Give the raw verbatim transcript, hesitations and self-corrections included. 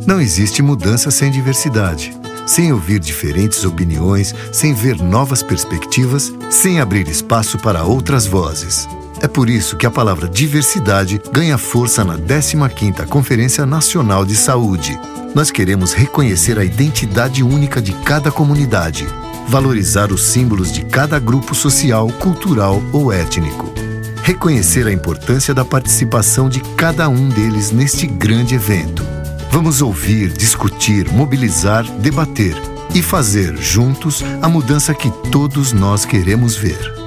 Não existe mudança sem diversidade. Sem ouvir diferentes opiniões, sem ver novas perspectivas, sem abrir espaço para outras vozes. É por isso que a palavra diversidade ganha força na décima quinta Conferência Nacional de Saúde. Nós queremos reconhecer a identidade única de cada comunidade, valorizar os símbolos de cada grupo social, cultural ou étnico. Reconhecer a importância da participação de cada um deles neste grande evento. Vamos ouvir, discutir, mobilizar, debater e fazer juntos a mudança que todos nós queremos ver.